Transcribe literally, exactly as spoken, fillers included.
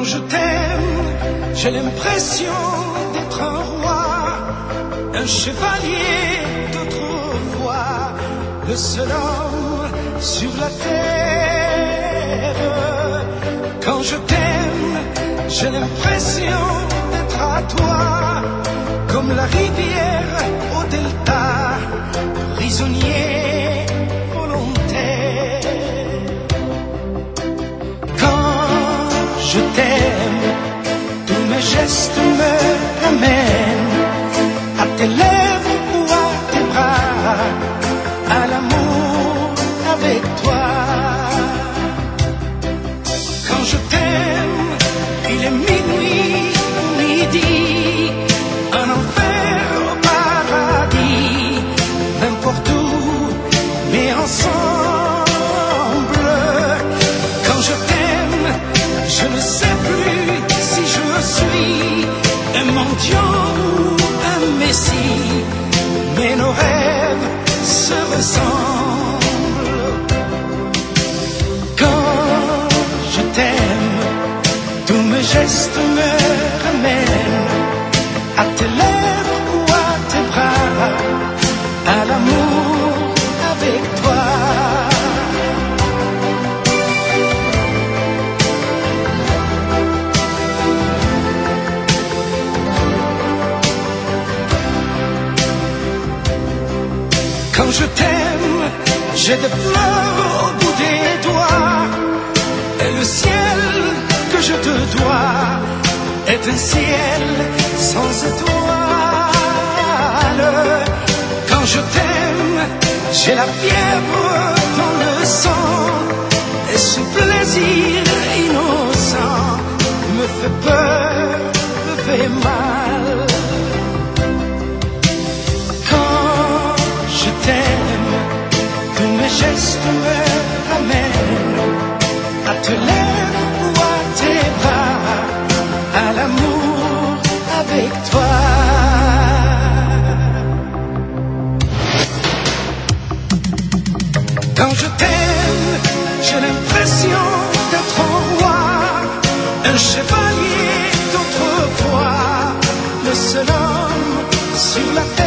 je t'aime, j'ai l'impression d'être un roi, un chevalier d'autrefois, le seul homme sur la terre. Quand je t'aime, j'ai l'impression d'être à toi, comme la rivière au delta, prisonnier volontaire. Quand je t'aime, tous mes gestes me ramènent à tes lèvres ou à tes bras, à l'amour avec toi. Quand je t'aime, il est minuit ou midi, un enfer au paradis, n'importe où, mais ensemble. Quand je t'aime, je ne sais plus si je suis un mendiant ou un messie, mais nos rêves se ressemblent. Quand je t'aime, tous mes gestes me ramènent à tes lèvres ou à tes bras, à l'amour avec toi. Quand je t'aime, j'ai des fleurs au bout des doigts, et le ciel que je te dois est un ciel sans étoiles. Quand je t'aime, j'ai la fièvre dans le sang, et ce plaisir innocent me fait peur, me fait mal. Quand je t'aime, tous mes gestes me ramènent à te lèvres ou à tes bras, à l'amour avec toi. Quand je t'aime, j'ai l'impression d'être un roi, un chevalier d'autrefois, le seul homme sur la terre.